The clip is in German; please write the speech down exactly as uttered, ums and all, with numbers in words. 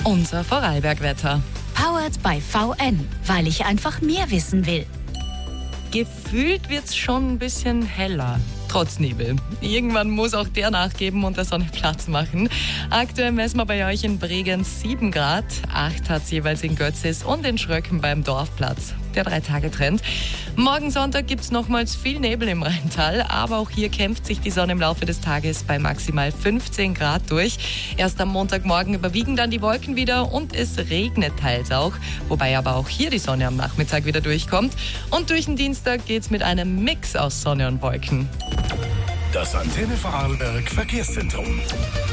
Unser Vorarlberg-Wetter. Powered by V N, weil ich einfach mehr wissen will. Gefühlt wird's schon ein bisschen heller. Trotz Nebel. Irgendwann muss auch der nachgeben und der Sonne Platz machen. Aktuell messen wir bei euch in Bregenz sieben Grad. acht hat es jeweils in Götzis und in Schröcken beim Dorfplatz. Der Drei-Tage-Trend. Morgen Sonntag gibt es nochmals viel Nebel im Rheintal, aber auch hier kämpft sich die Sonne im Laufe des Tages bei maximal fünfzehn Grad durch. Erst am Montagmorgen überwiegen dann die Wolken wieder und es regnet teils auch, wobei aber auch hier die Sonne am Nachmittag wieder durchkommt. Und durch den Dienstag geht's mit einem Mix aus Sonne und Wolken. Das Antenne Vorarlberg Verkehrszentrum.